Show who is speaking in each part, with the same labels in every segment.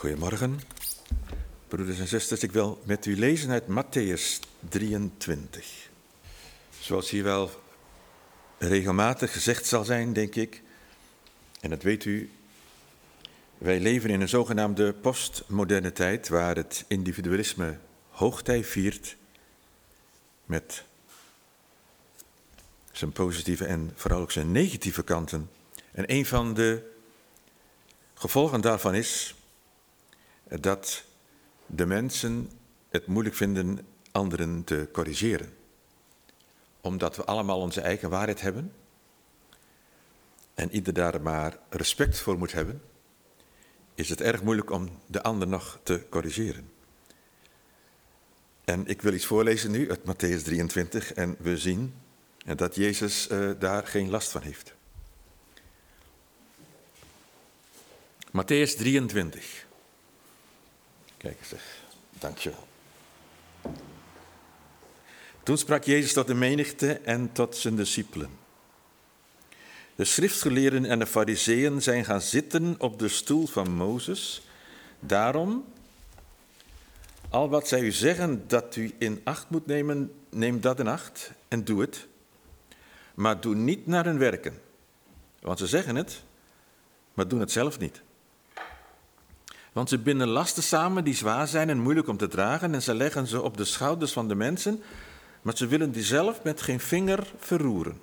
Speaker 1: Goedemorgen, broeders en zusters. Ik wil met u lezen uit Mattheüs 23. Zoals hier wel regelmatig gezegd zal zijn, denk ik, en dat weet u, wij leven in een zogenaamde postmoderne tijd waar het individualisme hoogtij viert met zijn positieve en vooral ook zijn negatieve kanten. En een van de gevolgen daarvan is dat de mensen het moeilijk vinden anderen te corrigeren. Omdat we allemaal onze eigen waarheid hebben en ieder daar maar respect voor moet hebben, is het erg moeilijk om de ander nog te corrigeren. En ik wil iets voorlezen nu uit Mattheüs 23 en we zien dat Jezus daar geen last van heeft. Mattheüs 23. Kijk eens, dankjewel. Toen sprak Jezus tot de menigte en tot zijn discipelen. De schriftgeleerden en de farizeeën zijn gaan zitten op de stoel van Mozes. Daarom, al wat zij u zeggen dat u in acht moet nemen, neem dat in acht en doe het. Maar doe niet naar hun werken. Want ze zeggen het, maar doen het zelf niet. Want ze binden lasten samen die zwaar zijn en moeilijk om te dragen en ze leggen ze op de schouders van de mensen, maar ze willen die zelf met geen vinger verroeren.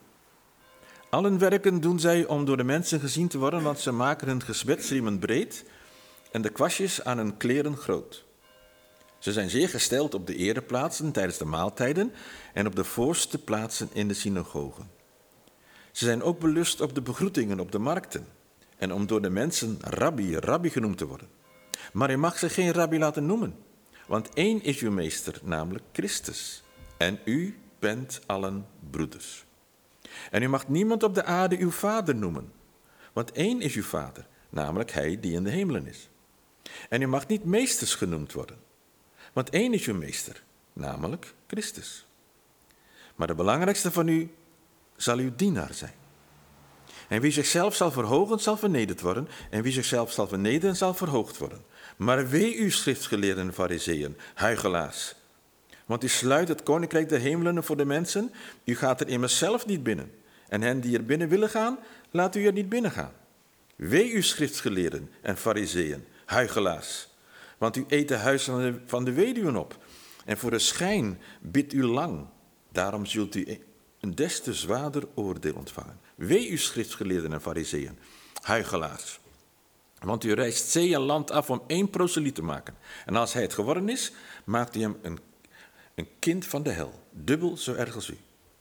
Speaker 1: Al hun werken doen zij om door de mensen gezien te worden, want ze maken hun gebetsriemen breed en de kwastjes aan hun kleren groot. Ze zijn zeer gesteld op de ereplaatsen tijdens de maaltijden en op de voorste plaatsen in de synagogen. Ze zijn ook belust op de begroetingen op de markten en om door de mensen rabbi genoemd te worden. Maar u mag ze geen rabbi laten noemen, want één is uw meester, namelijk Christus. En u bent allen broeders. En u mag niemand op de aarde uw vader noemen, want één is uw vader, namelijk hij die in de hemelen is. En u mag niet meesters genoemd worden, want één is uw meester, namelijk Christus. Maar de belangrijkste van u zal uw dienaar zijn. En wie zichzelf zal verhogen, zal vernederd worden. En wie zichzelf zal vernederen, zal verhoogd worden. Maar wee u, schriftgeleerden en farizeeën, huichelaars. Want u sluit het koninkrijk der hemelen voor de mensen. U gaat er immers zelf niet binnen. En hen die er binnen willen gaan, laat u er niet binnen gaan. Wee u, schriftgeleerden en farizeeën, huichelaars. Want u eet de huizen van de weduwen op. En voor de schijn bidt u lang. Daarom zult u een des te zwaarder oordeel ontvangen. Wee u, schriftgeleerden en farizeeën, huichelaars. Want u reist zee en land af om 1 proseliet te maken. En als hij het geworden is, maakt u hem een kind van de hel, dubbel zo erg als u.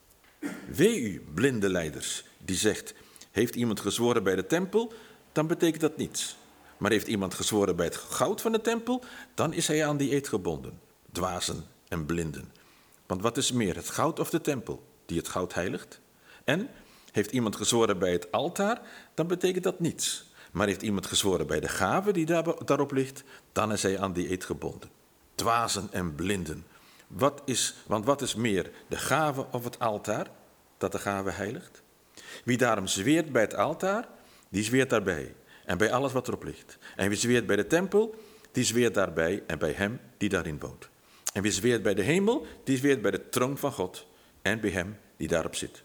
Speaker 1: Wee u, blinde leiders, die zegt, heeft iemand gezworen bij de tempel, dan betekent dat niets. Maar heeft iemand gezworen bij het goud van de tempel, dan is hij aan die eed gebonden. Dwazen en blinden. Want wat is meer, het goud of de tempel, die het goud heiligt? En heeft iemand gezworen bij het altaar, dan betekent dat niets. Maar heeft iemand gezworen bij de gave die daarop ligt, dan is hij aan die eed gebonden. Dwazen en blinden. Want wat is meer, de gave of het altaar, dat de gave heiligt? Wie daarom zweert bij het altaar, die zweert daarbij en bij alles wat erop ligt. En wie zweert bij de tempel, die zweert daarbij en bij hem die daarin woont. En wie zweert bij de hemel, die zweert bij de troon van God en bij hem die daarop zit.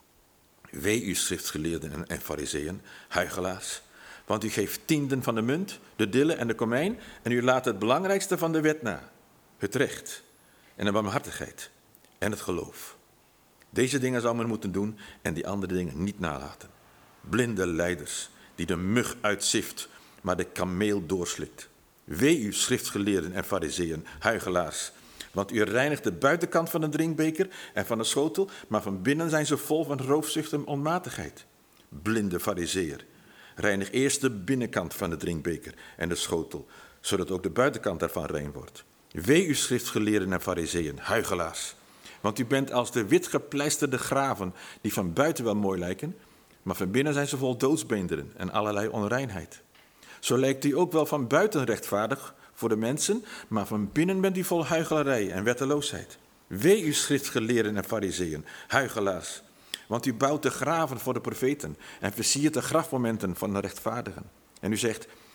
Speaker 1: Wee u, schriftgeleerden en farizeeën, huichelaars. Want u geeft tienden van de munt, de dille en de komijn en u laat het belangrijkste van de wet na. Het recht en de barmhartigheid en het geloof. Deze dingen zou men moeten doen en die andere dingen niet nalaten. Blinde leiders die de mug uitzift, maar de kameel doorslikt. Wee u, schriftgeleerden en farizeeën, huichelaars. Want u reinigt de buitenkant van de drinkbeker en van de schotel, maar van binnen zijn ze vol van roofzucht en onmatigheid. Blinde farizeeër, reinig eerst de binnenkant van de drinkbeker en de schotel, zodat ook de buitenkant daarvan rein wordt. Wee u, schriftgeleerden en farizeeën, huichelaars. Want u bent als de witgepleisterde graven, die van buiten wel mooi lijken, maar van binnen zijn ze vol doodsbeenderen en allerlei onreinheid. Zo lijkt u ook wel van buiten rechtvaardig voor de mensen, maar van binnen bent u vol huichelarij en wetteloosheid. Wee u, schriftgeleerden en farizeeën, huichelaars. Want u bouwt de graven voor de profeten en versiert de grafmomenten van de rechtvaardigen. En u zegt,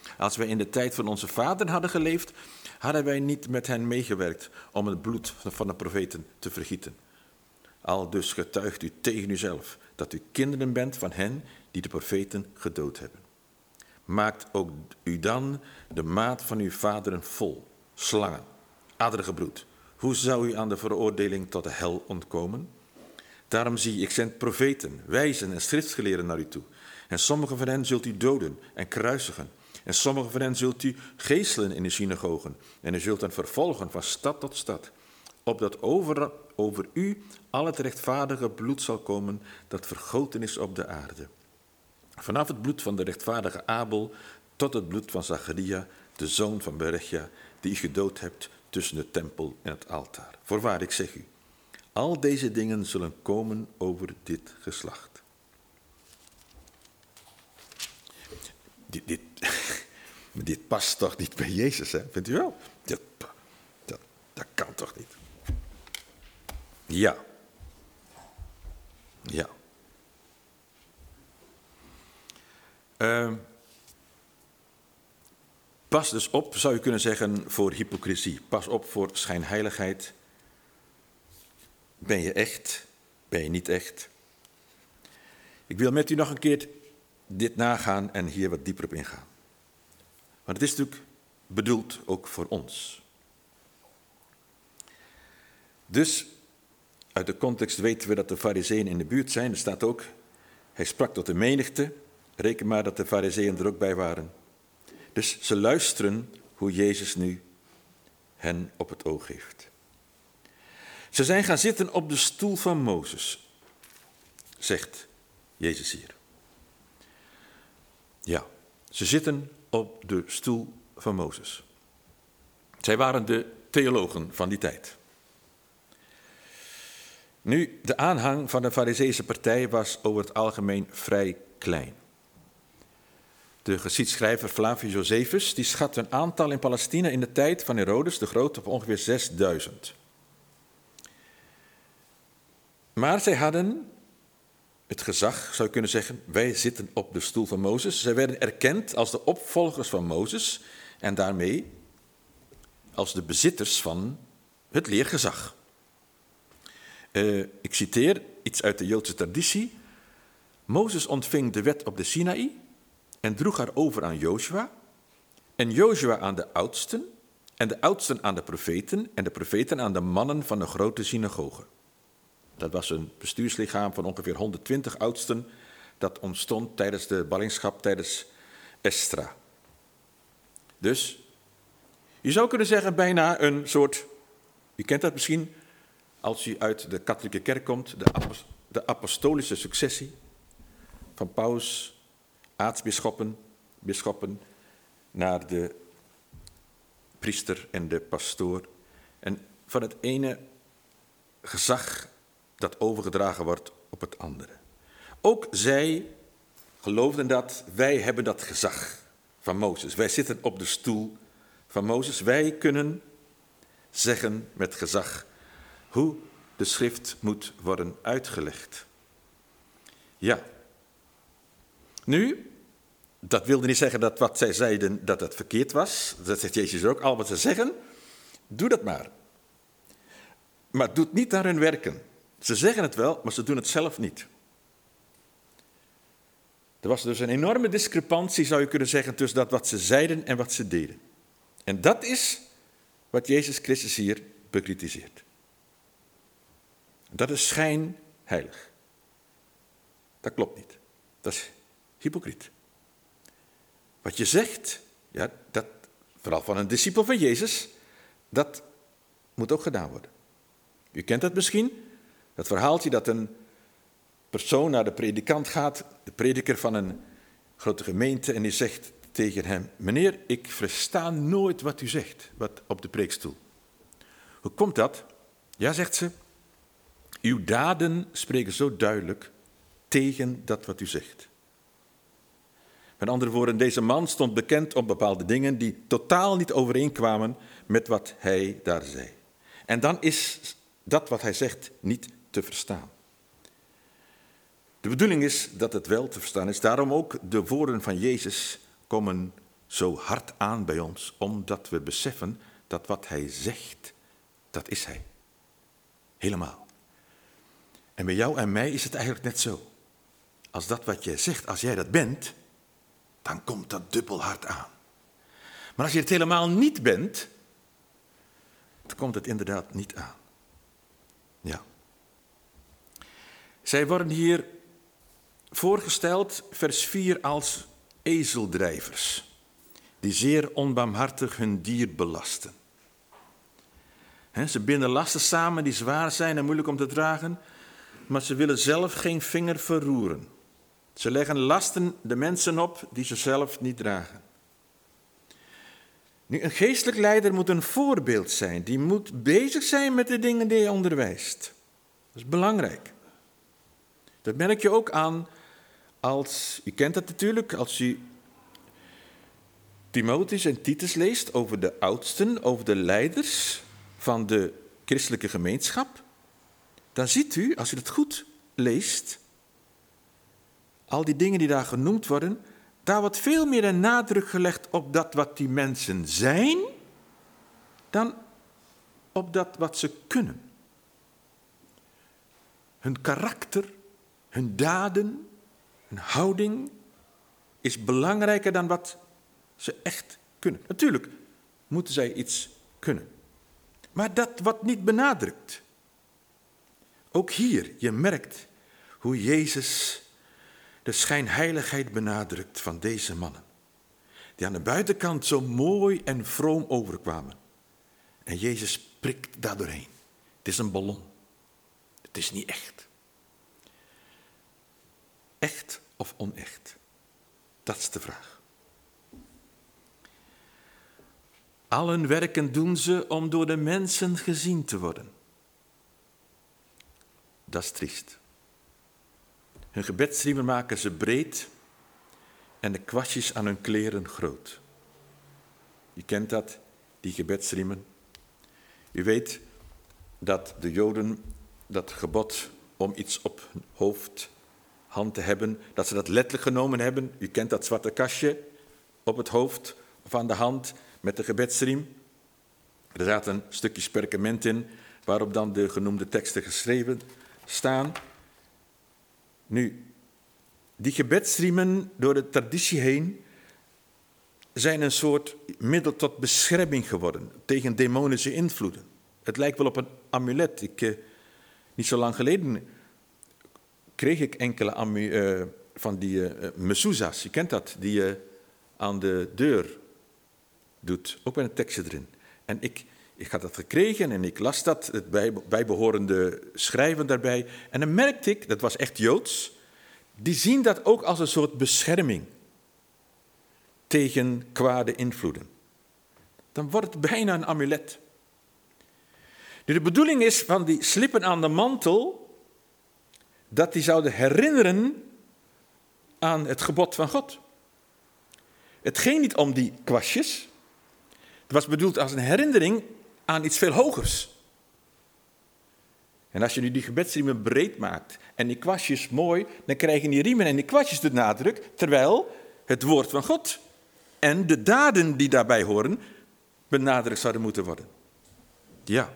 Speaker 1: Als wij in de tijd van onze vader hadden geleefd, hadden wij niet met hen meegewerkt om het bloed van de profeten te vergieten. Al dus getuigt u tegen uzelf dat u kinderen bent van hen die de profeten gedood hebben. Maakt ook u dan de maat van uw vaderen vol, slangen, addergebroed. Hoe zou u aan de veroordeling tot de hel ontkomen? Daarom zie ik zend profeten, wijzen en schriftgeleerden naar u toe. En sommigen van hen zult u doden en kruisigen. En sommigen van hen zult u geeselen in de synagogen. En u zult hen vervolgen van stad tot stad. Opdat over u al het rechtvaardige bloed zal komen dat vergoten is op de aarde. Vanaf het bloed van de rechtvaardige Abel tot het bloed van Zacharia, de zoon van Berechia, die u gedood hebt tussen de tempel en het altaar. Voorwaar, ik zeg u, al deze dingen zullen komen over dit geslacht. Dit past toch niet bij Jezus, hè? Vindt u wel? Dat kan toch niet? Ja. Ja. Pas dus op, zou je kunnen zeggen, voor hypocrisie. Pas op voor schijnheiligheid. Ben je echt? Ben je niet echt? Ik wil met u nog een keer dit nagaan en hier wat dieper op ingaan. Want het is natuurlijk bedoeld ook voor ons. Dus uit de context weten we dat de Farizeeën in de buurt zijn. Er staat ook, hij sprak tot de menigte. Reken maar dat de Farizeeën er ook bij waren. Dus ze luisteren hoe Jezus nu hen op het oog heeft. Ze zijn gaan zitten op de stoel van Mozes, zegt Jezus hier. Ja, ze zitten op de stoel van Mozes. Zij waren de theologen van die tijd. Nu, de aanhang van de Farizeese partij was over het algemeen vrij klein. De geschiedschrijver Flavius Josephus die schat een aantal in Palestina in de tijd van Herodes de Grote op ongeveer 6000. Maar zij hadden het gezag, zou je kunnen zeggen, wij zitten op de stoel van Mozes. Zij werden erkend als de opvolgers van Mozes en daarmee als de bezitters van het leergezag. Ik citeer iets uit de Joodse traditie. Mozes ontving de wet op de Sinaï en droeg haar over aan Jozua. En Jozua aan de oudsten en de oudsten aan de profeten en de profeten aan de mannen van de grote synagoge. Dat was een bestuurslichaam van ongeveer 120 oudsten. Dat ontstond tijdens de ballingschap, tijdens Estra. Dus, je zou kunnen zeggen bijna een soort, u kent dat misschien, als u uit de katholieke kerk komt, de apostolische successie van paus, aartsbisschoppen, bisschoppen, naar de priester en de pastoor. En van het ene gezag dat overgedragen wordt op het andere. Ook zij geloofden dat wij hebben dat gezag van Mozes. Wij zitten op de stoel van Mozes. Wij kunnen zeggen met gezag hoe de schrift moet worden uitgelegd. Ja. Nu, dat wilde niet zeggen dat wat zij zeiden dat het verkeerd was. Dat zegt Jezus ook. Al wat ze zeggen, doe dat maar. Maar doe het niet naar hun werken. Ze zeggen het wel, maar ze doen het zelf niet. Er was dus een enorme discrepantie, zou je kunnen zeggen, tussen dat wat ze zeiden en wat ze deden. En dat is wat Jezus Christus hier bekritiseert. Dat is schijnheilig. Dat klopt niet. Dat is hypocriet. Wat je zegt, ja, dat, vooral van een discipel van Jezus, dat moet ook gedaan worden. U kent dat misschien, dat verhaaltje dat een persoon naar de predikant gaat, de prediker van een grote gemeente, en die zegt tegen hem: meneer, ik versta nooit wat u zegt, wat op de preekstoel. Hoe komt dat? Ja, zegt ze, uw daden spreken zo duidelijk tegen dat wat u zegt. Met andere woorden, deze man stond bekend om bepaalde dingen die totaal niet overeenkwamen met wat hij daar zei. En dan is dat wat hij zegt niet te verstaan. De bedoeling is dat het wel te verstaan is. Daarom ook de woorden van Jezus komen zo hard aan bij ons, omdat we beseffen dat wat hij zegt, dat is hij. Helemaal. En bij jou en mij is het eigenlijk net zo. Als dat wat jij zegt, als jij dat bent, dan komt dat dubbel hard aan. Maar als je het helemaal niet bent, dan komt het inderdaad niet aan. Ja. Zij worden hier voorgesteld, vers 4, als ezeldrijvers, die zeer onbarmhartig hun dier belasten. Ze binden lasten samen die zwaar zijn en moeilijk om te dragen, maar ze willen zelf geen vinger verroeren. Ze leggen lasten de mensen op die ze zelf niet dragen. Nu, een geestelijk leider moet een voorbeeld zijn. Die moet bezig zijn met de dingen die hij onderwijst. Dat is belangrijk. Dat merk je ook aan u kent dat natuurlijk, als u Timotheus en Titus leest over de oudsten, over de leiders van de christelijke gemeenschap. Dan ziet u, als u het goed leest, al die dingen die daar genoemd worden, daar wordt veel meer een nadruk gelegd op dat wat die mensen zijn, dan op dat wat ze kunnen. Hun karakter, hun daden, hun houding is belangrijker dan wat ze echt kunnen. Natuurlijk moeten zij iets kunnen. Maar dat wordt niet benadrukt. Ook hier, je merkt hoe Jezus de schijnheiligheid benadrukt van deze mannen. Die aan de buitenkant zo mooi en vroom overkwamen. En Jezus prikt daar doorheen. Het is een ballon. Het is niet echt. Echt of onecht? Dat is de vraag. Al hun werken doen ze om door de mensen gezien te worden. Dat is triest. Hun gebedsriemen maken ze breed en de kwastjes aan hun kleren groot. U kent dat, die gebedsriemen. U weet dat de Joden dat gebod om iets op hun hoofd, hand te hebben, dat ze dat letterlijk genomen hebben. U kent dat zwarte kastje op het hoofd of aan de hand met de gebedsriem. Er zaten stukjes perkament in waarop dan de genoemde teksten geschreven staan. Nu, die gebedsriemen door de traditie heen zijn een soort middel tot bescherming geworden tegen demonische invloeden. Het lijkt wel op een amulet. Niet zo lang geleden kreeg ik enkele van die mezuzahs. Je kent dat, die je aan de deur doet. Ook met een tekstje erin. En ik had dat gekregen en ik las dat, het bijbehorende schrijven daarbij. En dan merkte ik, dat was echt Joods, die zien dat ook als een soort bescherming tegen kwade invloeden. Dan wordt het bijna een amulet. Nu, de bedoeling is van die slippen aan de mantel, dat die zouden herinneren aan het gebod van God. Het ging niet om die kwastjes. Het was bedoeld als een herinnering aan iets veel hogers. En als je nu die gebedsriemen breed maakt en die kwastjes mooi, dan krijgen die riemen en die kwastjes de nadruk, terwijl het woord van God en de daden die daarbij horen benadrukt zouden moeten worden. Ja.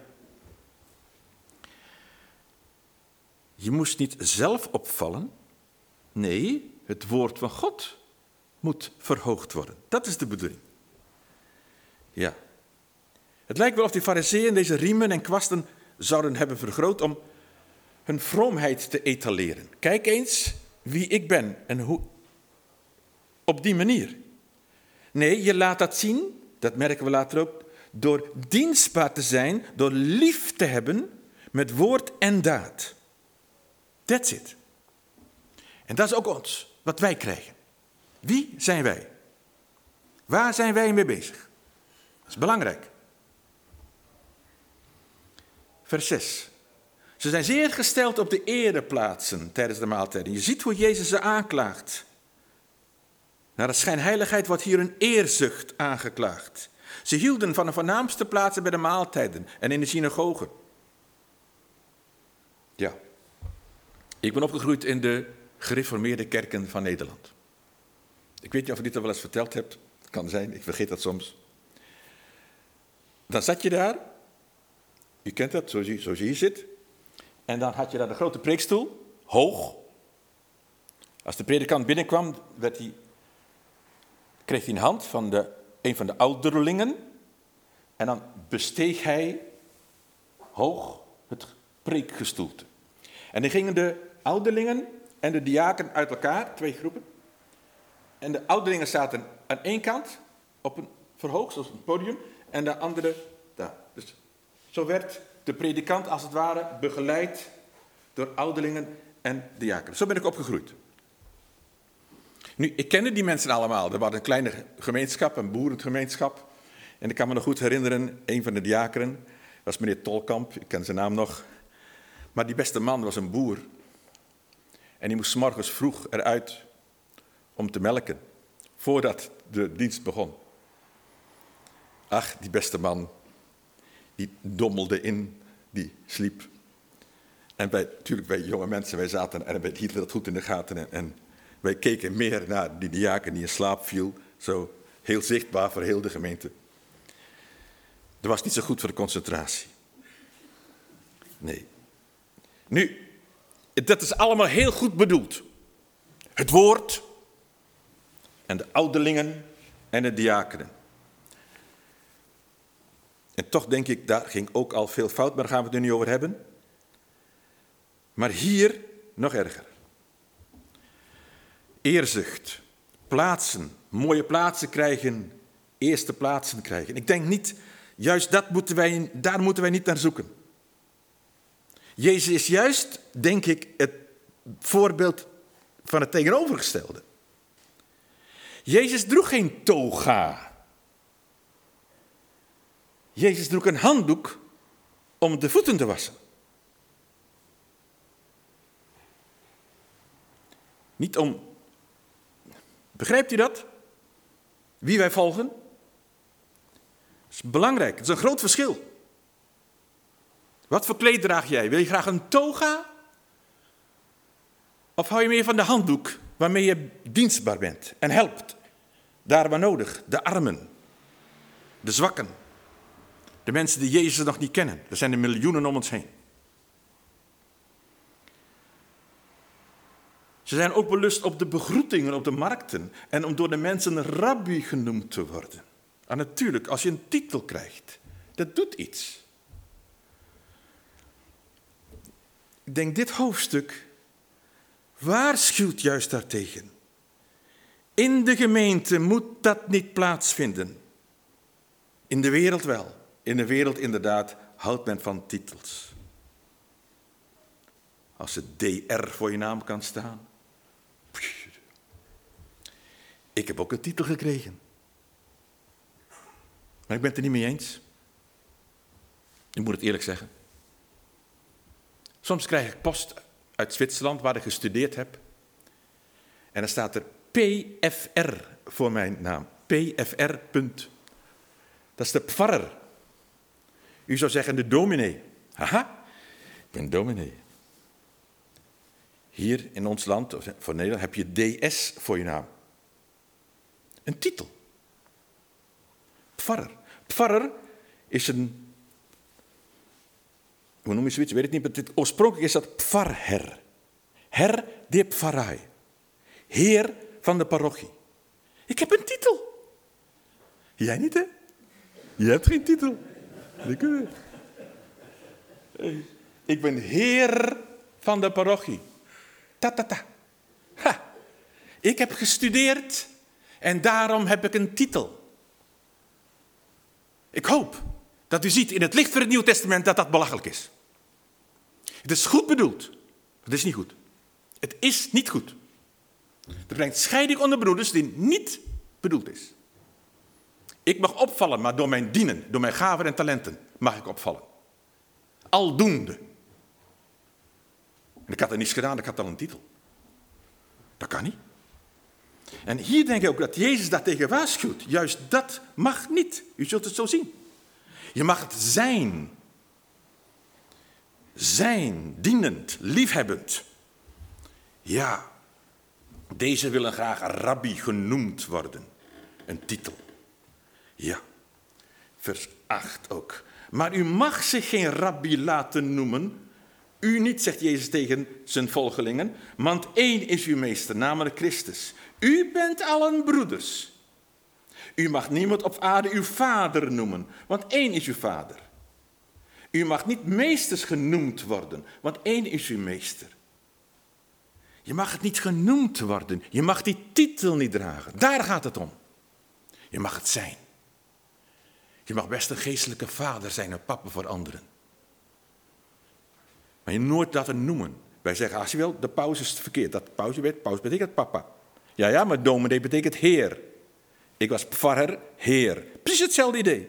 Speaker 1: Je moest niet zelf opvallen. Nee, het woord van God moet verhoogd worden. Dat is de bedoeling. Ja. Het lijkt wel of die farizeeën deze riemen en kwasten zouden hebben vergroot om hun vroomheid te etaleren. Kijk eens wie ik ben en hoe. Op die manier. Nee, je laat dat zien, dat merken we later ook, door dienstbaar te zijn, door lief te hebben met woord en daad. That's it. En dat is ook ons, wat wij krijgen. Wie zijn wij? Waar zijn wij mee bezig? Dat is belangrijk. Vers 6. Ze zijn zeer gesteld op de ereplaatsen tijdens de maaltijden. Je ziet hoe Jezus ze aanklaagt. Naar de schijnheiligheid wordt hier een eerzucht aangeklaagd. Ze hielden van de voornaamste plaatsen bij de maaltijden en in de synagogen. Ja. Ik ben opgegroeid in de gereformeerde kerken van Nederland. Ik weet niet of ik dit al wel eens verteld heb. Het kan zijn, ik vergeet dat soms. Dan zat je daar, u kent dat, zoals je hier zit. En dan had je daar de grote preekstoel, hoog. Als de predikant binnenkwam, kreeg hij een hand van een van de ouderlingen. En dan besteeg hij hoog het preekgestoelte. En dan gingen de ouderlingen en de diaken uit elkaar, 2 groepen. En de ouderlingen zaten aan één kant, op een verhoogd, zoals een podium. En de andere daar. Dus zo werd de predikant als het ware begeleid door ouderlingen en diakenen. Zo ben ik opgegroeid. Nu, ik kende die mensen allemaal. Er was een kleine gemeenschap, een boerengemeenschap. En ik kan me nog goed herinneren, een van de diakenen, was meneer Tolkamp, ik ken zijn naam nog. Maar die beste man was een boer. En die moest 's morgens vroeg eruit om te melken, voordat de dienst begon. Ach, die beste man, die dommelde in, die sliep. En natuurlijk wij jonge mensen, wij zaten en wij hielden dat goed in de gaten. En wij keken meer naar die diaken die in slaap viel, zo heel zichtbaar voor heel de gemeente. Dat was niet zo goed voor de concentratie. Nee. Nu, dat is allemaal heel goed bedoeld. Het woord en de ouderlingen en de diakenen. En toch denk ik, daar ging ook al veel fout, maar daar gaan we het er niet over hebben. Maar hier nog erger. Eerzucht, plaatsen, mooie plaatsen krijgen, eerste plaatsen krijgen. Ik denk niet, juist daar moeten wij niet naar zoeken. Jezus is juist, denk ik, het voorbeeld van het tegenovergestelde. Jezus droeg geen toga. Jezus droeg een handdoek om de voeten te wassen. Niet om... Begrijpt u dat? Wie wij volgen? Dat is belangrijk, dat is een groot verschil. Wat voor kleed draag jij? Wil je graag een toga? Of hou je meer van de handdoek waarmee je dienstbaar bent en helpt? Daar waar nodig, de armen, de zwakken, de mensen die Jezus nog niet kennen. Er zijn er miljoenen om ons heen. Ze zijn ook belust op de begroetingen op de markten en om door de mensen rabbi genoemd te worden. En natuurlijk, als je een titel krijgt, dat doet iets. Ik denk, dit hoofdstuk waarschuwt juist daartegen. In de gemeente moet dat niet plaatsvinden. In de wereld wel. In de wereld inderdaad houdt men van titels. Als het DR voor je naam kan staan. Ik heb ook een titel gekregen. Maar ik ben het er niet mee eens. Ik moet het eerlijk zeggen. Soms krijg ik post uit Zwitserland waar ik gestudeerd heb. En dan staat er PFR voor mijn naam. PFR. Dat is de pfarrer. U zou zeggen de dominee. Haha, ik ben dominee. Hier in ons land, of voor Nederland, heb je DS voor je naam. Een titel. Pfarrer. Pfarrer is een... Hoe noem je zoiets? Ik weet het niet, maar oorspronkelijk is dat pfarher. Her de pfarrai. Heer van de parochie. Ik heb een titel. Jij niet, hè? Je hebt geen titel. Ik ben heer van de parochie. Ta. Ha. Ik heb gestudeerd en daarom heb ik een titel. Ik hoop dat u ziet in het licht van het Nieuwe Testament dat dat belachelijk is. Het is goed bedoeld. Het is niet goed. Het is niet goed. Er brengt scheiding onder broeders die niet bedoeld is. Ik mag opvallen, maar door mijn dienen, door mijn gaven en talenten mag ik opvallen. Aldoende. En ik had er niets gedaan, ik had al een titel. Dat kan niet. En hier denk ik ook dat Jezus daartegen waarschuwt. Juist dat mag niet. U zult het zo zien. Je mag het zijn. Zijn, dienend, liefhebbend. Ja, deze willen graag rabbi genoemd worden. Een titel. Ja, vers 8 ook. Maar u mag zich geen rabbi laten noemen. U niet, zegt Jezus tegen zijn volgelingen, want één is uw meester, namelijk Christus. U bent allen broeders. U mag niemand op aarde uw vader noemen, want één is uw vader. U mag niet meesters genoemd worden, want één is uw meester. Je mag het niet genoemd worden, je mag die titel niet dragen. Daar gaat het om. Je mag het zijn. Je mag best een geestelijke vader zijn, een papa voor anderen. Maar je nooit laten noemen. Wij zeggen, als je wil, de paus is verkeerd. Dat paus betekent papa. Ja, maar dominee betekent heer. Ik was pfarrer, heer. Precies hetzelfde idee.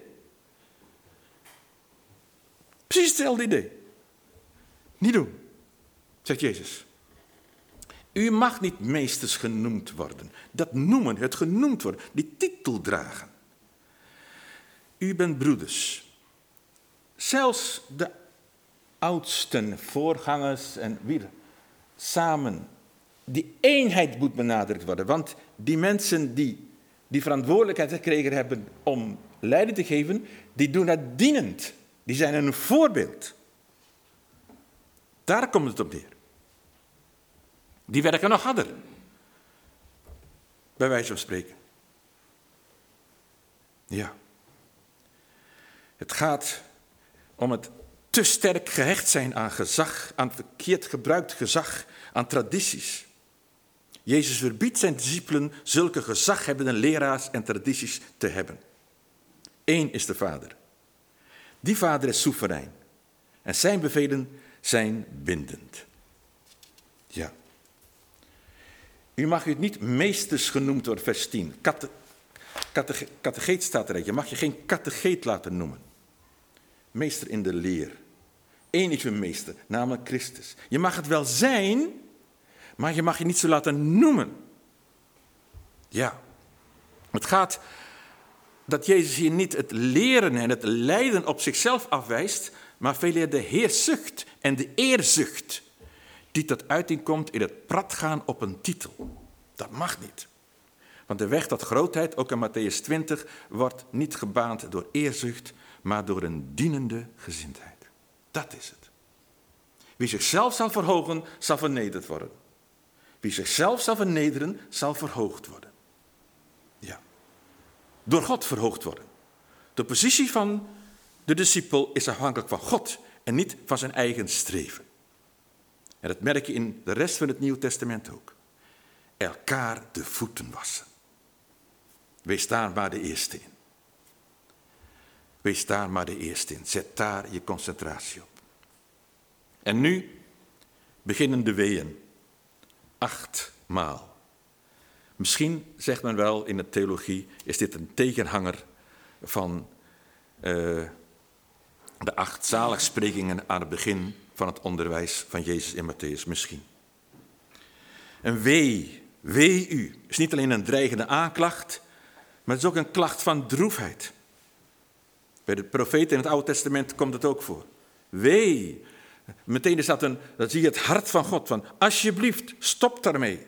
Speaker 1: Precies hetzelfde idee. Niet doen, zegt Jezus. U mag niet meesters genoemd worden. Dat noemen, het genoemd worden, die titel dragen. U bent broeders. Zelfs de oudsten, voorgangers en wie samen. Die eenheid moet benadrukt worden. Want die mensen die verantwoordelijkheid gekregen hebben om leiding te geven, die doen het dienend. Die zijn een voorbeeld. Daar komt het op neer. Die werken nog harder. Bij wijze van spreken. Ja. Het gaat om het te sterk gehecht zijn aan gezag, aan verkeerd gebruikt gezag, aan tradities. Jezus verbiedt zijn discipelen zulke gezaghebbende leraars en tradities te hebben. Eén is de Vader. Die Vader is soeverein. En zijn bevelen zijn bindend. Ja. U mag u niet meesters genoemd worden, vers 10. Kategeet staat er. Je mag je geen kategeet laten noemen. Meester in de leer. Eén is uw meester, namelijk Christus. Je mag het wel zijn, maar je mag je niet zo laten noemen. Ja. Het gaat dat Jezus hier niet het leren en het lijden op zichzelf afwijst, maar veel meer de heerzucht en de eerzucht die tot uiting komt in het pratgaan op een titel. Dat mag niet. Want de weg tot grootheid, ook in Mattheüs 20, wordt niet gebaand door eerzucht, maar door een dienende gezindheid. Dat is het. Wie zichzelf zal verhogen, zal vernederd worden. Wie zichzelf zal vernederen, zal verhoogd worden. Ja. Door God verhoogd worden. De positie van de discipel is afhankelijk van God en niet van zijn eigen streven. En dat merk je in de rest van het Nieuwe Testament ook. Elkaar de voeten wassen. Wees daar maar de eerste in. Wees daar maar de eerste in. Zet daar je concentratie op. En nu beginnen de weeën. 8 maal. Misschien zegt men wel in de theologie, is dit een tegenhanger van de 8 zaligsprekingen aan het begin van het onderwijs van Jezus in Mattheüs. Misschien. En wee u, is niet alleen een dreigende aanklacht, maar het is ook een klacht van droefheid. Bij de profeten in het Oude Testament komt het ook voor. Wee. Meteen is dat dan zie je het hart van God. Van alsjeblieft, stop daarmee.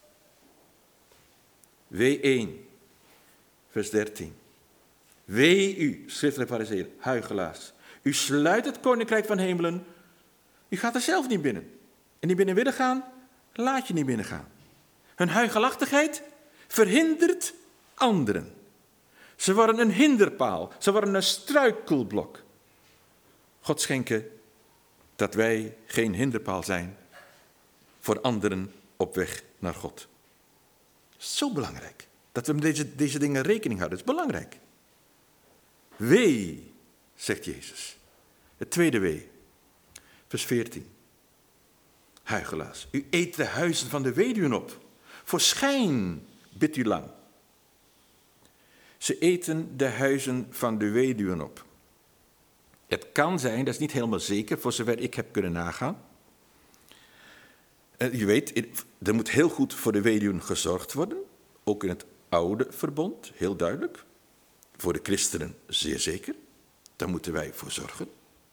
Speaker 1: Wee 1, vers 13. Wee u, schriftelijke farizeeën, huichelaars. U sluit het koninkrijk van hemelen. U gaat er zelf niet binnen. En die binnen willen gaan, laat je niet binnen gaan. Hun huichelachtigheid verhindert anderen. Ze worden een hinderpaal. Ze worden een struikelblok. God schenke dat wij geen hinderpaal zijn voor anderen op weg naar God. Zo belangrijk. Dat we met deze dingen rekening houden. Dat is belangrijk. Wee, zegt Jezus. Het tweede wee. Vers 14. Huichelaars. U eet de huizen van de weduwen op. Voor schijn bidt u lang. Ze eten de huizen van de weduwen op. Het kan zijn, dat is niet helemaal zeker, voor zover ik heb kunnen nagaan. Je weet, er moet heel goed voor de weduwen gezorgd worden. Ook in het oude verbond, heel duidelijk. Voor de christenen zeer zeker. Daar moeten wij voor zorgen.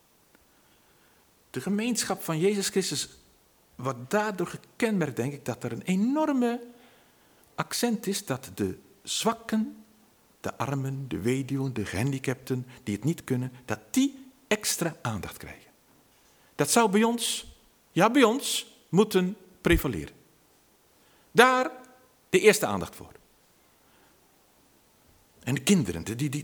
Speaker 1: De gemeenschap van Jezus Christus wordt daardoor gekenmerkt, denk ik, dat er een enorme accent is dat de zwakken de armen, de weduwen, de gehandicapten die het niet kunnen, dat die extra aandacht krijgen. Dat zou bij ons moeten prevaleren. Daar de eerste aandacht voor. En de kinderen,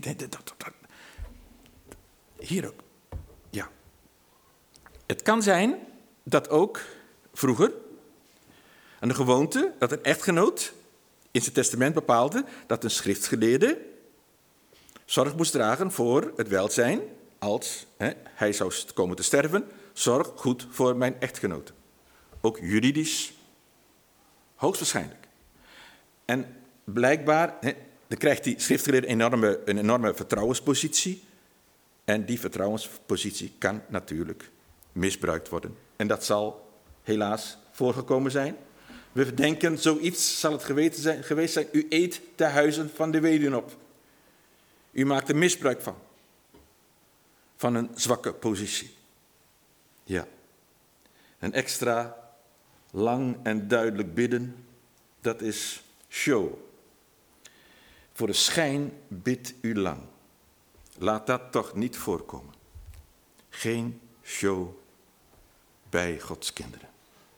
Speaker 1: hier ook. Ja. Het kan zijn dat ook vroeger een gewoonte dat een echtgenoot in zijn testament bepaalde dat een schriftgeleerde zorg moest dragen voor het welzijn als hij zou komen te sterven. Zorg goed voor mijn echtgenote. Ook juridisch, hoogstwaarschijnlijk. En blijkbaar dan krijgt die schriftgeleerde een enorme vertrouwenspositie. En die vertrouwenspositie kan natuurlijk misbruikt worden. En dat zal helaas voorgekomen zijn. We denken, zoiets zal het geweest zijn. U eet de huizen van de weduwen op. U maakt er misbruik van. Van een zwakke positie. Ja. Een extra lang en duidelijk bidden, dat is show. Voor de schijn bidt u lang. Laat dat toch niet voorkomen. Geen show bij Gods kinderen.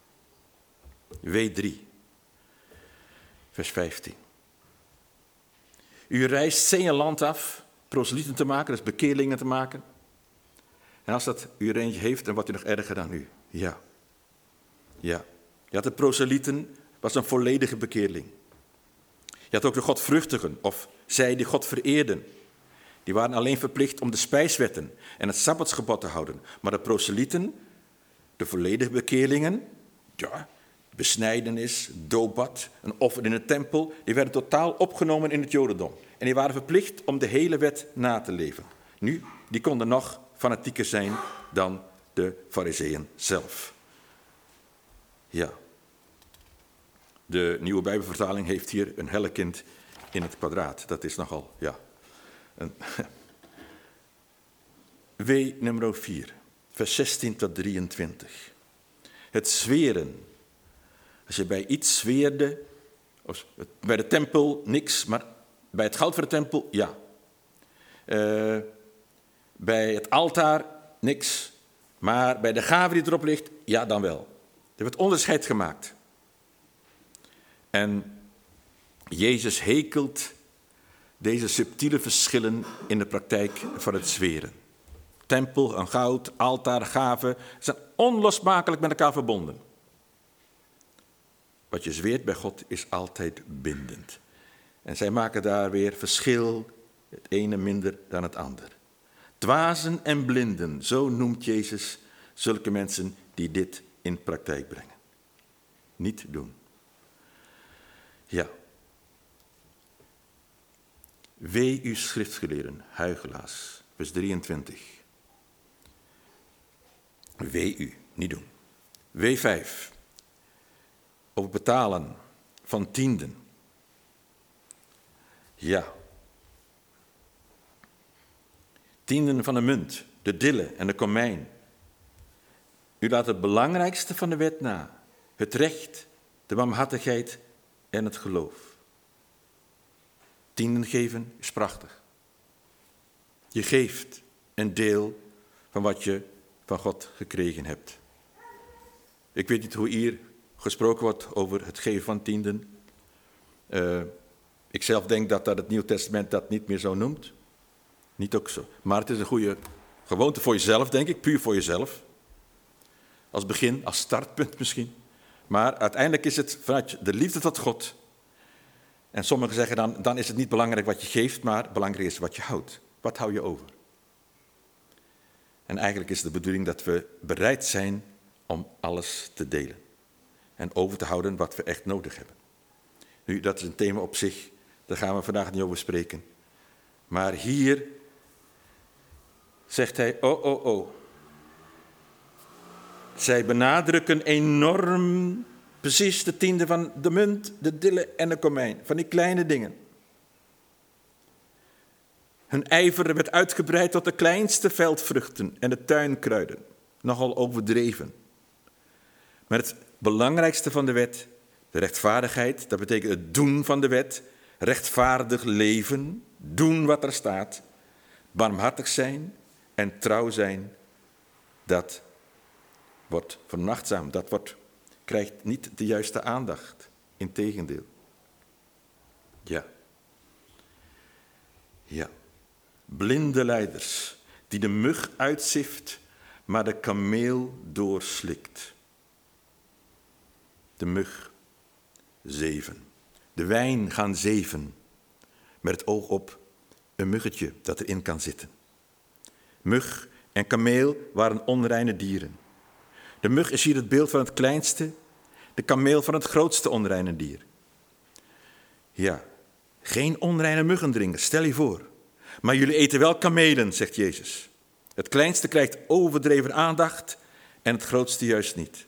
Speaker 1: W3, vers 15. U reist zee en land af, proselyten te maken, dus bekeerlingen te maken. En als dat u er eentje heeft, dan wordt u nog erger dan u. Ja. Ja. Je had de proselyten, was een volledige bekeerling. Je had ook de godvruchtigen, of zij die God vereerden. Die waren alleen verplicht om de spijswetten en het sabbatsgebod te houden. Maar de proselyten, de volledige bekeerlingen, ja, besnijdenis, doopbad, een offer in de tempel, die werden totaal opgenomen in het jodendom. En die waren verplicht om de hele wet na te leven. Nu, die konden nog fanatieker zijn dan de Farizeeën zelf. Ja. De Nieuwe Bijbelvertaling heeft hier een hellekind in het kwadraat. Dat is nogal, ja. W nummer 4, vers 16 tot 23. Het zweren. Als je bij iets zweerde, of bij de tempel niks, maar bij het goud van de tempel, ja. Bij het altaar niks, maar bij de gave die erop ligt, ja dan wel. Er werd onderscheid gemaakt. En Jezus hekelt deze subtiele verschillen in de praktijk van het zweren. Tempel, een goud, altaar, gave zijn onlosmakelijk met elkaar verbonden. Wat je zweert bij God is altijd bindend. En zij maken daar weer verschil, het ene minder dan het ander. Dwazen en blinden, zo noemt Jezus zulke mensen die dit in praktijk brengen. Niet doen. Ja. Wee u schriftgeleerden, huichelaars, vers 23. Wee u, niet doen. W5. Over betalen van tienden. Ja. Tienden van de munt, de dille en de komijn. U laat het belangrijkste van de wet na. Het recht, de barmhartigheid en het geloof. Tienden geven is prachtig. Je geeft een deel van wat je van God gekregen hebt. Ik weet niet hoe hier gesproken wordt over het geven van tienden. Ik zelf denk dat het Nieuw Testament dat niet meer zo noemt. Niet ook zo. Maar het is een goede gewoonte voor jezelf, denk ik. Puur voor jezelf. Als begin, als startpunt misschien. Maar uiteindelijk is het vanuit de liefde tot God. En sommigen zeggen dan is het niet belangrijk wat je geeft, maar belangrijk is wat je houdt. Wat hou je over? En eigenlijk is de bedoeling dat we bereid zijn om alles te delen. En over te houden wat we echt nodig hebben. Nu, dat is een thema op zich, daar gaan we vandaag niet over spreken. Maar hier zegt hij, oh. Zij benadrukken enorm precies de tiende van de munt, de dille en de komijn. Van die kleine dingen. Hun ijver werd uitgebreid tot de kleinste veldvruchten en de tuinkruiden. Nogal overdreven. Maar het belangrijkste van de wet, de rechtvaardigheid, dat betekent het doen van de wet, rechtvaardig leven, doen wat er staat, barmhartig zijn en trouw zijn, dat wordt vernachtzaam, krijgt niet de juiste aandacht. Integendeel. Ja. Blinde leiders die de mug uitzift, maar de kameel doorslikt. De mug, zeven. De wijn gaan zeven, met het oog op een muggetje dat erin kan zitten. Mug en kameel waren onreine dieren. De mug is hier het beeld van het kleinste, de kameel van het grootste onreine dier. Ja, geen onreine muggen dringen, stel je voor. Maar jullie eten wel kamelen, zegt Jezus. Het kleinste krijgt overdreven aandacht en het grootste juist niet.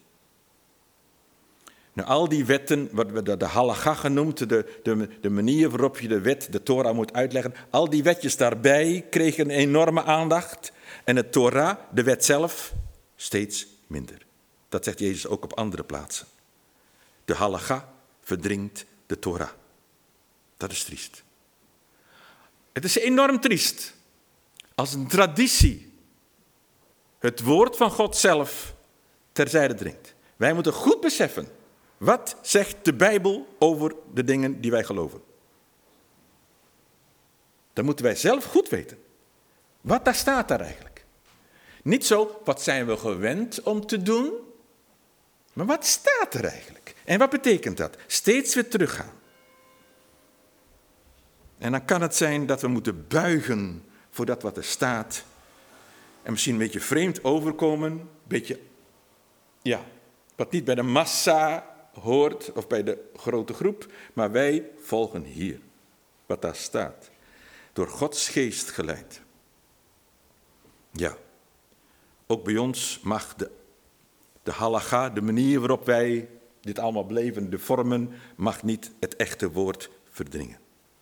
Speaker 1: Nou, al die wetten, wat we de halacha genoemd, de manier waarop je de wet, de Torah moet uitleggen, al die wetjes daarbij kregen een enorme aandacht en de Torah, de wet zelf, steeds minder. Dat zegt Jezus ook op andere plaatsen. De halacha verdringt de Torah. Dat is triest. Het is enorm triest als een traditie het woord van God zelf terzijde dringt. Wij moeten goed beseffen, wat zegt de Bijbel over de dingen die wij geloven? Dan moeten wij zelf goed weten. Wat daar staat daar eigenlijk. Niet zo, wat zijn we gewend om te doen? Maar wat staat er eigenlijk? En wat betekent dat? Steeds weer teruggaan. En dan kan het zijn dat we moeten buigen voor dat wat er staat. En misschien een beetje vreemd overkomen. Een beetje, wat niet bij de massa hoort of bij de grote groep. Maar wij volgen hier wat daar staat. Door Gods geest geleid. Ja, ook bij ons mag de halacha, de manier waarop wij dit allemaal beleven, de vormen, mag niet het echte woord verdringen.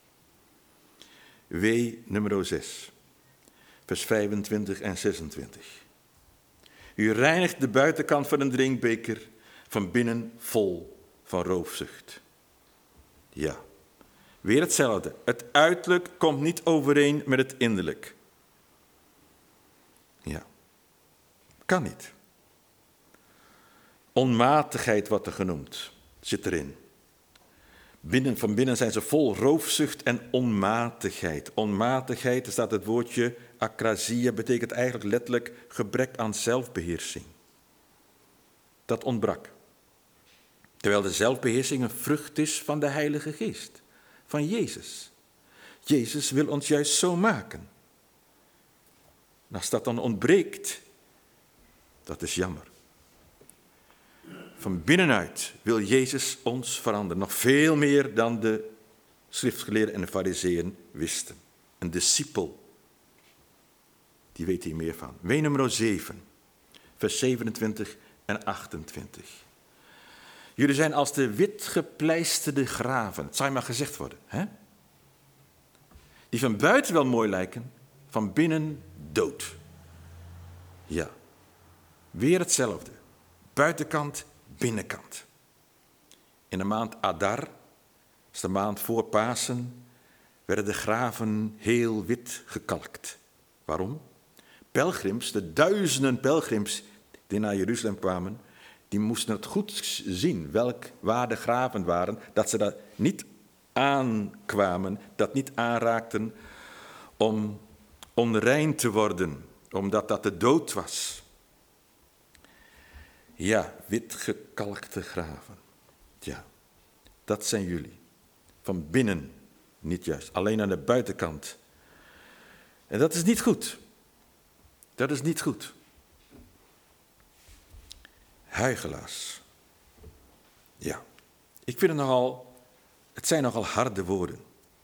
Speaker 1: Wee nummer 6, vers 25 en 26. U reinigt de buitenkant van een drinkbeker, van binnen vol van roofzucht. Ja, weer hetzelfde. Het uiterlijk komt niet overeen met het innerlijk. Ja, kan niet. Onmatigheid wordt er genoemd, zit erin. Van binnen zijn ze vol roofzucht en onmatigheid. Onmatigheid, er staat het woordje akrasia, betekent eigenlijk letterlijk gebrek aan zelfbeheersing. Dat ontbrak. Terwijl de zelfbeheersing een vrucht is van de Heilige Geest, van Jezus. Jezus wil ons juist zo maken. En als dat dan ontbreekt, dat is jammer. Van binnenuit wil Jezus ons veranderen. Nog veel meer dan de schriftgeleerden en de farizeeën wisten. Een discipel, die weet hier meer van. Wee nummer 7, vers 27 en 28. Jullie zijn als de witgepleisterde graven. Het zou maar gezegd worden. Hè? Die van buiten wel mooi lijken, van binnen dood. Ja, weer hetzelfde. Buitenkant, binnenkant. In de maand Adar, dat is de maand voor Pasen, werden de graven heel wit gekalkt. Waarom? Pelgrims, de duizenden pelgrims die naar Jeruzalem kwamen, die moesten het goed zien waar de graven waren, dat ze daar niet aankwamen, dat niet aanraakten om onrein te worden, omdat dat de dood was. Ja, witgekalkte graven. Ja, dat zijn jullie. Van binnen niet juist, alleen aan de buitenkant. En dat is niet goed. Dat is niet goed. Huichelaars. Ja, ik vind het zijn nogal harde woorden.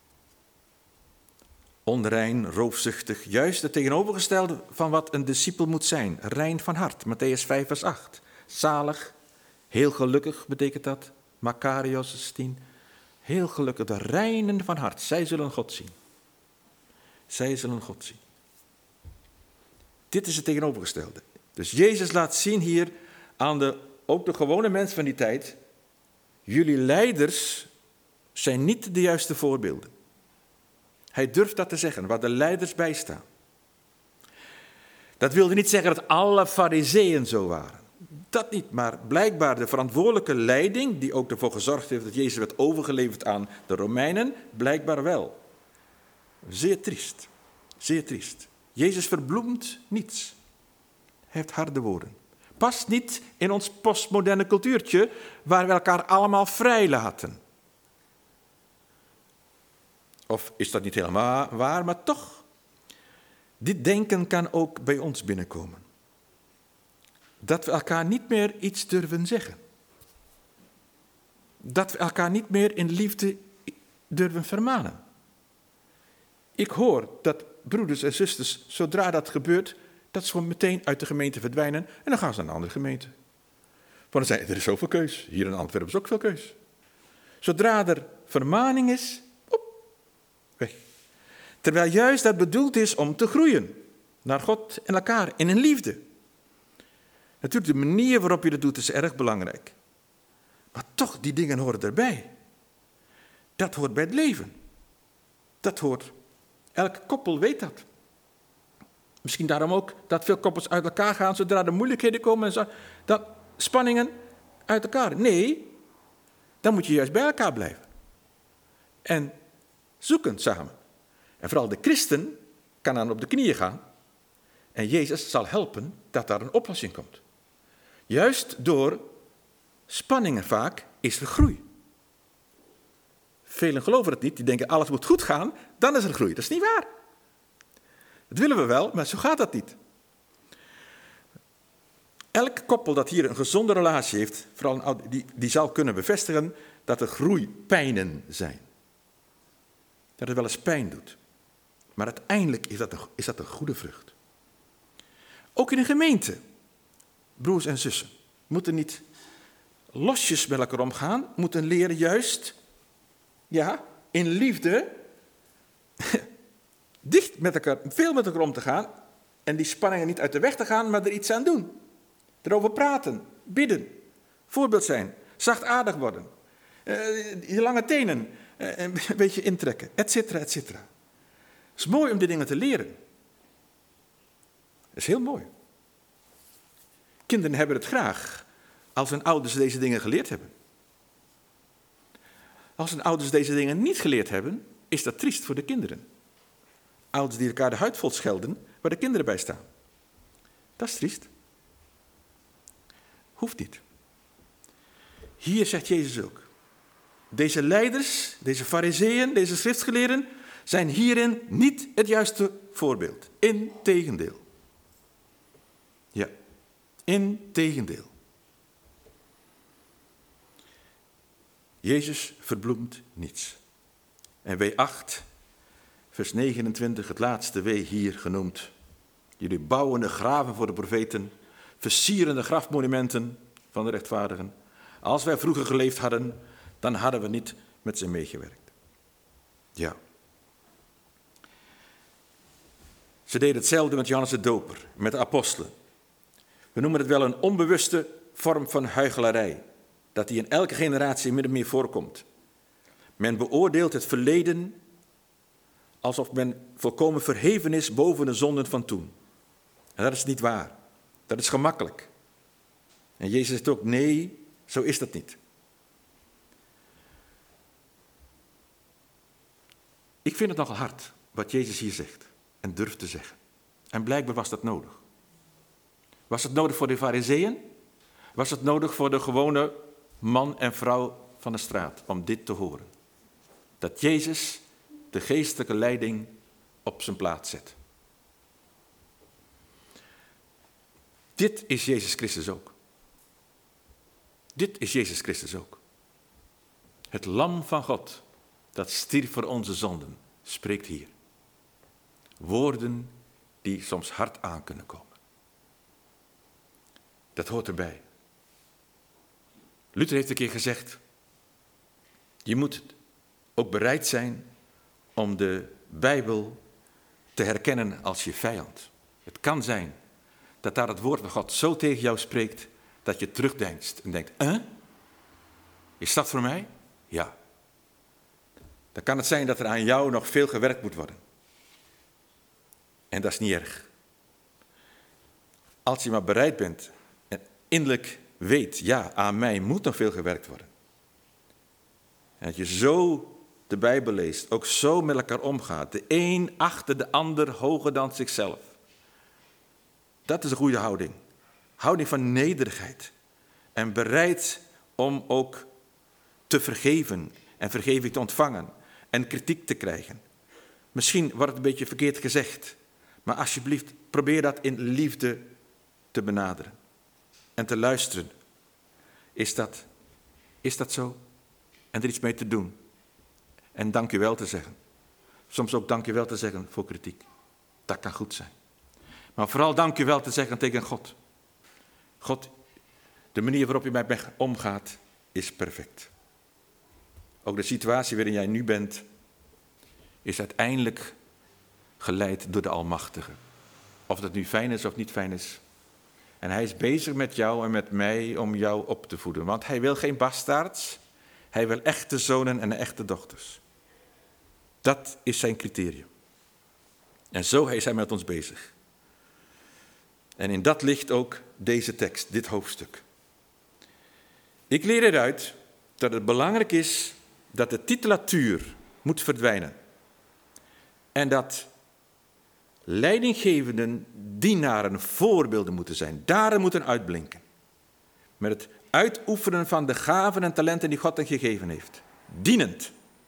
Speaker 1: Onrein, roofzuchtig, juist het tegenovergestelde van wat een discipel moet zijn. Rein van hart, Mattheüs 5 vers 8. Zalig, heel gelukkig betekent dat. Makarios 10. Heel gelukkig, de reinen van hart. Zij zullen God zien. Zij zullen God zien. Dit is het tegenovergestelde. Dus Jezus laat zien hier aan ook de gewone mensen van die tijd. Jullie leiders zijn niet de juiste voorbeelden. Hij durft dat te zeggen, waar de leiders bij staan. Dat wilde niet zeggen dat alle fariseeën zo waren. Dat niet, maar blijkbaar de verantwoordelijke leiding, die ook ervoor gezorgd heeft dat Jezus werd overgeleverd aan de Romeinen, blijkbaar wel. Zeer triest, zeer triest. Jezus verbloemt niets. Hij heeft harde woorden. Past niet in ons postmoderne cultuurtje, waar we elkaar allemaal vrij laten. Of is dat niet helemaal waar, maar toch. Dit denken kan ook bij ons binnenkomen. Dat we elkaar niet meer iets durven zeggen. Dat we elkaar niet meer in liefde durven vermanen. Ik hoor dat broeders en zusters, zodra dat gebeurt, dat ze gewoon meteen uit de gemeente verdwijnen en dan gaan ze naar een andere gemeente. Want er is zoveel keus. Hier in Antwerpen is ook veel keus. Zodra er vermaning is, weg. Terwijl juist dat bedoeld is om te groeien naar God en elkaar in een liefde. Natuurlijk, de manier waarop je dat doet is erg belangrijk. Maar toch, die dingen horen erbij. Dat hoort bij het leven. Dat hoort, elke koppel weet dat. Misschien daarom ook dat veel koppels uit elkaar gaan zodra er moeilijkheden komen en zo. Dat spanningen uit elkaar. Nee, dan moet je juist bij elkaar blijven. En zoeken samen. En vooral de christen kan dan op de knieën gaan. En Jezus zal helpen dat daar een oplossing komt. Juist door spanningen vaak is er groei. Velen geloven het niet. Die denken alles moet goed gaan, dan is er groei. Dat is niet waar. Dat willen we wel, maar zo gaat dat niet. Elk koppel dat hier een gezonde relatie heeft, vooral die zal kunnen bevestigen dat er groeipijnen zijn. Dat het wel eens pijn doet. Maar uiteindelijk is dat een goede vrucht. Ook in een gemeente, broers en zussen, moeten niet losjes met elkaar omgaan, moeten leren juist, in liefde, dicht met elkaar, veel met elkaar om te gaan en die spanningen niet uit de weg te gaan, maar er iets aan doen. Erover praten, bidden, voorbeeld zijn, zachtaardig worden, je lange tenen een beetje intrekken, et cetera, et cetera. Het is mooi om die dingen te leren. Dat is heel mooi. Kinderen hebben het graag als hun ouders deze dingen geleerd hebben. Als hun ouders deze dingen niet geleerd hebben, is dat triest voor de kinderen. Ouders die elkaar de huid vol schelden, waar de kinderen bij staan. Dat is triest. Hoeft niet. Hier zegt Jezus ook. Deze leiders, deze fariseeën, deze schriftgeleerden zijn hierin niet het juiste voorbeeld. Integendeel. Ja, integendeel. Jezus verbloemt niets. En W8, vers 29, het laatste W hier genoemd. Jullie bouwen de graven voor de profeten, versieren de grafmonumenten van de rechtvaardigen. Als wij vroeger geleefd hadden, dan hadden we niet met ze meegewerkt. Ja. Ze deden hetzelfde met Johannes de Doper, met de apostelen. We noemen het wel een onbewuste vorm van huichelarij, dat die in elke generatie min of meer voorkomt. Men beoordeelt het verleden alsof men volkomen verheven is boven de zonden van toen. En dat is niet waar. Dat is gemakkelijk. En Jezus zegt ook, nee, zo is dat niet. Ik vind het nogal hard wat Jezus hier zegt en durft te zeggen. En blijkbaar was dat nodig. Was het nodig voor de fariseeën? Was het nodig voor de gewone man en vrouw van de straat om dit te horen? Dat Jezus de geestelijke leiding op zijn plaats zet. Dit is Jezus Christus ook. Dit is Jezus Christus ook. Het lam van God, dat stierf voor onze zonden, spreekt hier. Woorden die soms hard aan kunnen komen. Dat hoort erbij. Luther heeft een keer gezegd, je moet ook bereid zijn om de Bijbel te herkennen als je vijand. Het kan zijn dat daar het woord van God zo tegen jou spreekt, dat je terugdeinst en denkt, is dat voor mij? Ja. dan kan het zijn dat er aan jou nog veel gewerkt moet worden. En dat is niet erg. Als je maar bereid bent en innerlijk weet, ja, aan mij moet nog veel gewerkt worden. En dat je zo de Bijbel leest, ook zo met elkaar omgaat. De een achter de ander hoger dan zichzelf. Dat is een goede houding. Houding van nederigheid. En bereid om ook te vergeven en vergeving te ontvangen en kritiek te krijgen. Misschien wordt het een beetje verkeerd gezegd, maar alsjeblieft probeer dat in liefde te benaderen en te luisteren. Is dat zo? En er iets mee te doen. En dank u wel te zeggen. Soms ook dank u wel te zeggen voor kritiek. Dat kan goed zijn. Maar vooral dank u wel te zeggen tegen God. God, de manier waarop u met mij omgaat is perfect. Ook de situatie waarin jij nu bent is uiteindelijk geleid door de Almachtige. Of dat nu fijn is of niet fijn is. En hij is bezig met jou en met mij om jou op te voeden. Want hij wil geen bastaards. Hij wil echte zonen en echte dochters. Dat is zijn criterium. En zo is hij met ons bezig. En in dat ligt ook deze tekst, dit hoofdstuk. Ik leer eruit dat het belangrijk is dat de titulatuur moet verdwijnen. En dat leidinggevenden dienaren voorbeelden moeten zijn. Daarin moeten uitblinken. Met het uitoefenen van de gaven en talenten die God hen gegeven heeft. Dienend.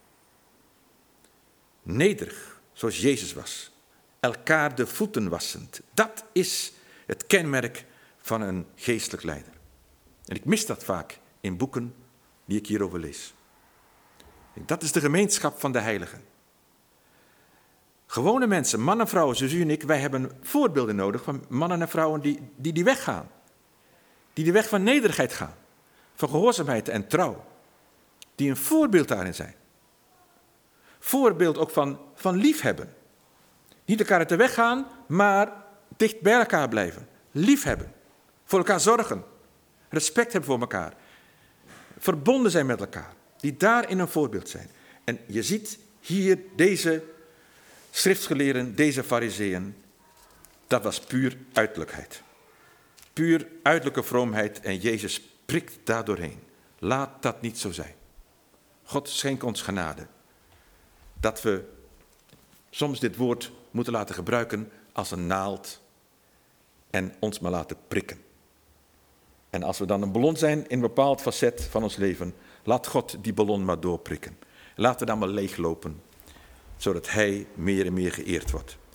Speaker 1: Nederig, zoals Jezus was. Elkaar de voeten wassend. Dat is het kenmerk van een geestelijk leider. En ik mis dat vaak in boeken die ik hierover lees. Dat is de gemeenschap van de heiligen. Gewone mensen, mannen en vrouwen zoals u en ik, wij hebben voorbeelden nodig van mannen en vrouwen die weg gaan. Die de weg van nederigheid gaan. Van gehoorzaamheid en trouw. Die een voorbeeld daarin zijn. Voorbeeld ook van liefhebben. Niet elkaar uit de weg gaan, maar dicht bij elkaar blijven. Liefhebben. Voor elkaar zorgen. Respect hebben voor elkaar. Verbonden zijn met elkaar. Die daarin een voorbeeld zijn. En je ziet hier deze schriftgeleerden, deze farizeeën. Dat was puur uiterlijkheid. Puur uiterlijke vroomheid en Jezus prikt daar doorheen. Laat dat niet zo zijn. God schenkt ons genade. Dat we soms dit woord moeten laten gebruiken als een naald en ons maar laten prikken. En als we dan een ballon zijn in een bepaald facet van ons leven, laat God die ballon maar doorprikken. Laten we dan maar leeglopen, zodat Hij meer en meer geëerd wordt.